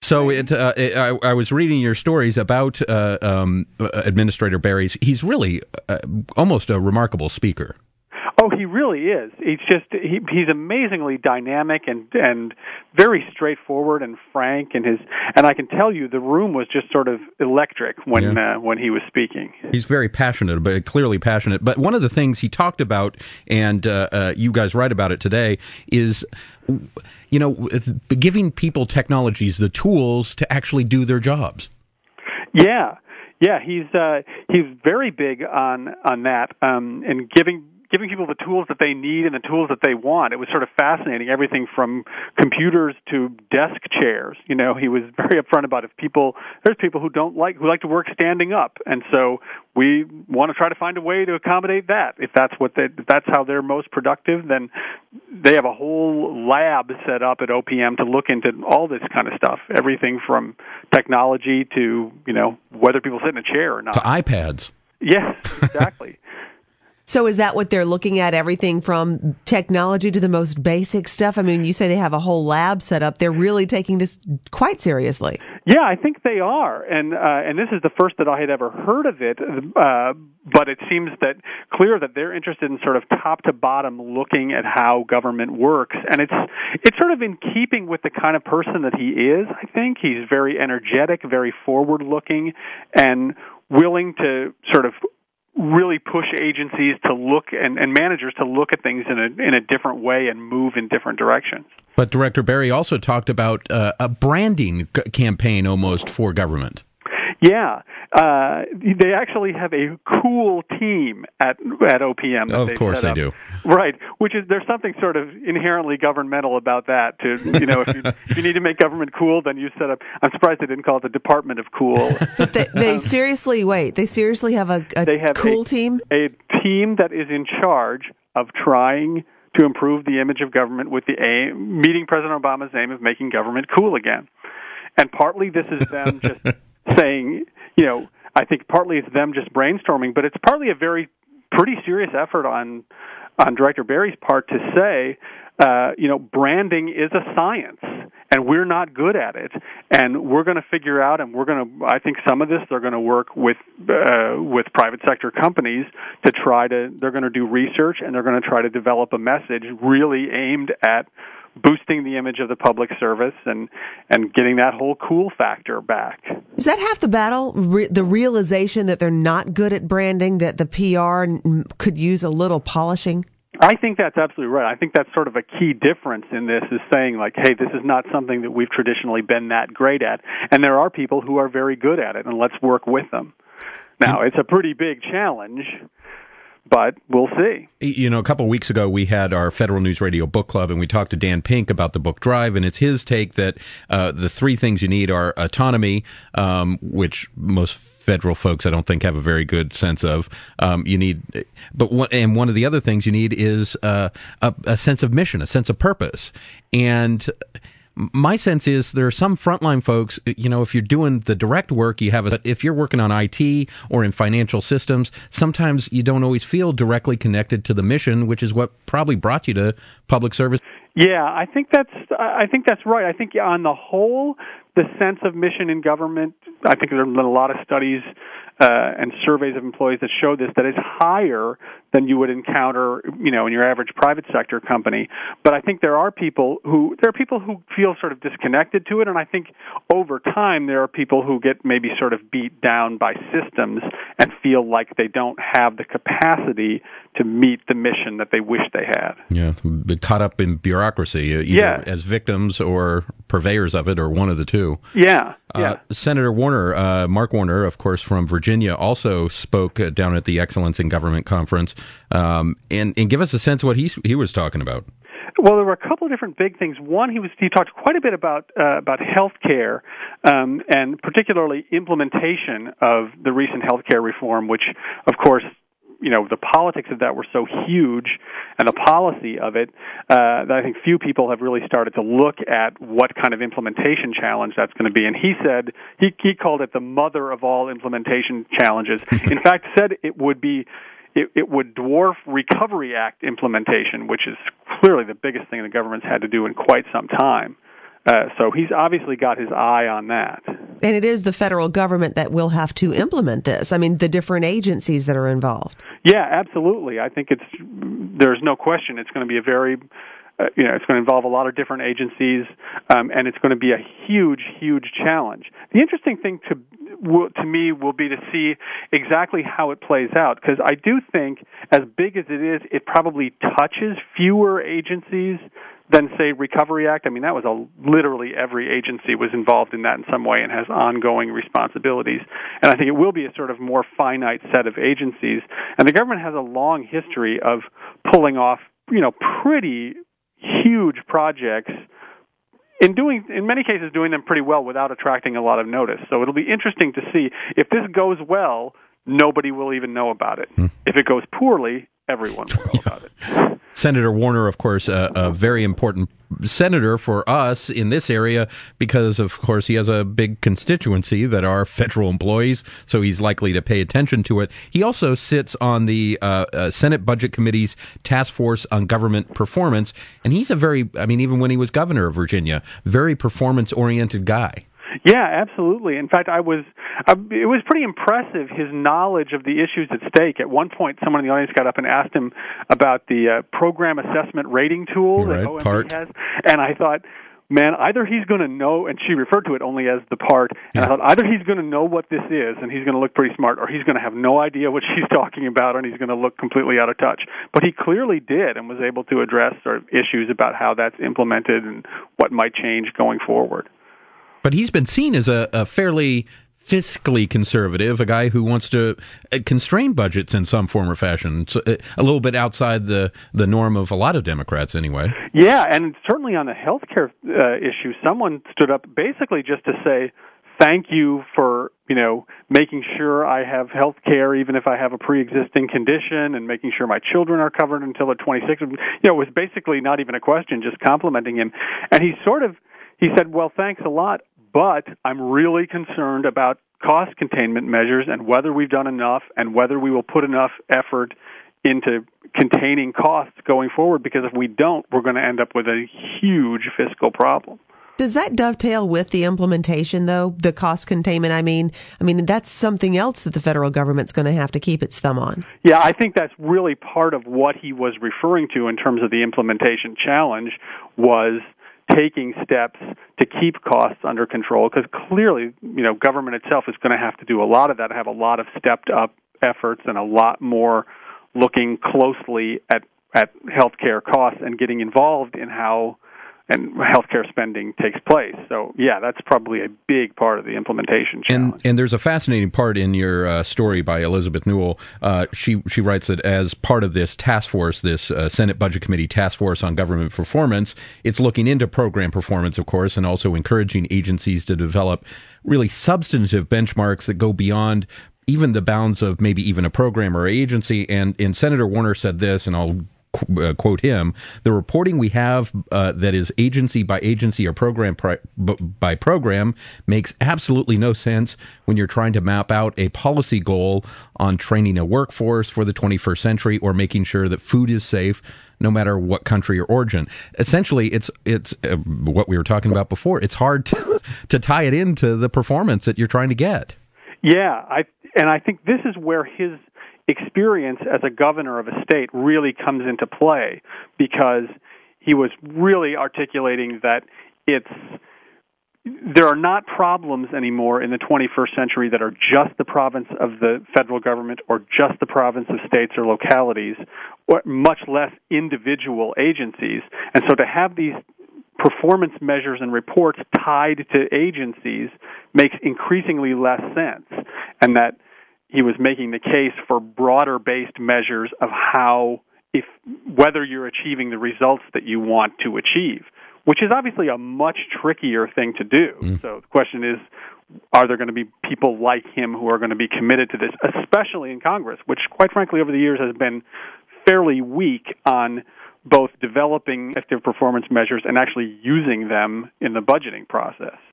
So I was reading your stories about Administrator Berry. He's really almost a remarkable speaker. Oh, he really is. He's amazingly dynamic and very straightforward and frank, and I can tell you the room was just sort of electric when he was speaking. He's very passionate, but clearly passionate. But one of the things he talked about, and you guys write about it today, is giving people technologies, the tools to actually do their jobs. Yeah, he's very big on that, and giving people the tools that they need and the tools that they want. It was sort of fascinating, everything from computers to desk chairs. He was very upfront about there's people who like to work standing up, and so we want to try to find a way to accommodate that. If that's how they're most productive, then they have a whole lab set up at OPM to look into all this kind of stuff, everything from technology to, whether people sit in a chair or not. To iPads. Yes, exactly. So is that what they're looking at, everything from technology to the most basic stuff? I mean, you say they have a whole lab set up. They're really taking this quite seriously. Yeah, I think they are. And this is the first that I had ever heard of it, but it seems clear that they're interested in sort of top to bottom looking at how government works. And it's sort of in keeping with the kind of person that he is, I think. He's very energetic, very forward-looking, and willing to sort of really push agencies to look and managers to look at things in a different way and move in different directions. But Director Berry also talked about a branding campaign almost for government. Yeah, they actually have a cool team at OPM. Of course they do. Right, there's something sort of inherently governmental about that. If you need to make government cool, then you set up. I'm surprised they didn't call it the Department of Cool. But they seriously have a cool team? A team that is in charge of trying to improve the image of government with the aim, meeting President Obama's aim of making government cool again. And partly this is them just saying, I think partly it's them just brainstorming, but it's partly a pretty serious effort on Director Berry's part to say, branding is a science, and we're not good at it, and we're going to figure out, and I think some of this they're going to work with private sector companies they're going to do research, and they're going to try to develop a message really aimed at boosting the image of the public service and getting that whole cool factor back. Is that half the battle? The realization that they're not good at branding, that the PR could use a little polishing? I think that's absolutely right. I think that's sort of a key difference in this, is saying like, hey, this is not something that we've traditionally been that great at, and there are people who are very good at it, and let's work with them. Now, it's a pretty big challenge, but we'll see. A couple of weeks ago, we had our Federal News Radio book club, and we talked to Dan Pink about the book Drive, and it's his take that the three things you need are autonomy, which most federal folks I don't think have a very good sense of. One of the other things you need is a sense of mission, a sense of purpose, and my sense is there are some frontline folks, if you're doing the direct work, but if you're working on IT or in financial systems, sometimes you don't always feel directly connected to the mission, which is what probably brought you to public service. Yeah, I think that's right. I think on the whole, the sense of mission in government, I think there have been a lot of studies and surveys of employees that show this, that is higher than you would encounter, in your average private sector company. But I think there are people who feel sort of disconnected to it, and I think over time there are people who get maybe sort of beat down by systems and feel like they don't have the capacity to meet the mission that they wish they had. Yeah, caught up in bureaucracy, either as victims or purveyors of it, or one of the two. Yeah. Senator Warner, Mark Warner, of course, from Virginia, also spoke down at the Excellence in Government Conference, and give us a sense of what he was talking about. Well, there were a couple of different big things. One, he talked quite a bit about healthcare, and particularly implementation of the recent healthcare reform, which, of course, the politics of that were so huge, and the policy of it, that I think few people have really started to look at what kind of implementation challenge that's going to be. And he said, he called it the mother of all implementation challenges. In fact, said it would dwarf Recovery Act implementation, which is clearly the biggest thing the government's had to do in quite some time. So he's obviously got his eye on that. And it is the federal government that will have to implement this. I mean, the different agencies that are involved. Yeah, absolutely. I think there's no question it's going to be a very, it's going to involve a lot of different agencies, and it's going to be a huge, huge challenge. The interesting thing to me will be to see exactly how it plays out, because I do think, as big as it is, it probably touches fewer agencies than, say, Recovery Act. I mean, that was literally every agency was involved in that in some way and has ongoing responsibilities. And I think it will be a sort of more finite set of agencies. And the government has a long history of pulling off, pretty huge projects, in many cases doing them pretty well without attracting a lot of notice. So it'll be interesting to see if this goes well, nobody will even know about it. If it goes poorly, everyone will know about it. Senator Warner, of course, a very important senator for us in this area because, of course, he has a big constituency that are federal employees, so he's likely to pay attention to it. He also sits on the Senate Budget Committee's Task Force on Government Performance, and he's even when he was governor of Virginia, very performance-oriented guy. Yeah, absolutely. In fact, it was pretty impressive, his knowledge of the issues at stake. At one point, someone in the audience got up and asked him about the program assessment rating tool that OMB has. And I thought, man, either he's going to know, and she referred to it only as the PART, and I thought either he's going to know what this is, and he's going to look pretty smart, or he's going to have no idea what she's talking about, and he's going to look completely out of touch. But he clearly did and was able to address sort of issues about how that's implemented and what might change going forward. But he's been seen as a fairly fiscally conservative, a guy who wants to constrain budgets in some form or fashion, so a little bit outside the norm of a lot of Democrats anyway. Yeah, and certainly on the health care issue, someone stood up basically just to say, thank you for, making sure I have health care even if I have a pre-existing condition, and making sure my children are covered until they're 26. It was basically not even a question, just complimenting him. And he said, well, thanks a lot, but I'm really concerned about cost containment measures and whether we've done enough and whether we will put enough effort into containing costs going forward, because if we don't, we're going to end up with a huge fiscal problem. Does that dovetail with the implementation, though, the cost containment? I mean, that's something else that the federal government's going to have to keep its thumb on. Yeah, I think that's really part of what he was referring to in terms of the implementation challenge, was taking steps to keep costs under control, because clearly, government itself is going to have to do a lot of that, have a lot of stepped up efforts and a lot more looking closely at healthcare costs and getting involved in how and healthcare spending takes place. So, yeah, that's probably a big part of the implementation challenge. And there's a fascinating part in your story by Elizabeth Newell. She writes that as part of this task force, this Senate Budget Committee Task Force on Government Performance, it's looking into program performance, of course, and also encouraging agencies to develop really substantive benchmarks that go beyond even the bounds of maybe even a program or agency. And Senator Warner said this, and I'll quote him: the reporting we have that is agency by agency or program by program makes absolutely no sense when you're trying to map out a policy goal on training a workforce for the 21st century or making sure that food is safe no matter what country or origin. Essentially, it's what we were talking about before. It's hard to tie it into the performance that you're trying to get. Yeah, I think this is where his experience as a governor of a state really comes into play, because he was really articulating that there are not problems anymore in the 21st century that are just the province of the federal government or just the province of states or localities, or much less individual agencies. And so to have these performance measures and reports tied to agencies makes increasingly less sense, and that he was making the case for broader-based measures of whether you're achieving the results that you want to achieve, which is obviously a much trickier thing to do. So the question is, are there going to be people like him who are going to be committed to this, especially in Congress, which, quite frankly, over the years has been fairly weak on both developing effective performance measures and actually using them in the budgeting process?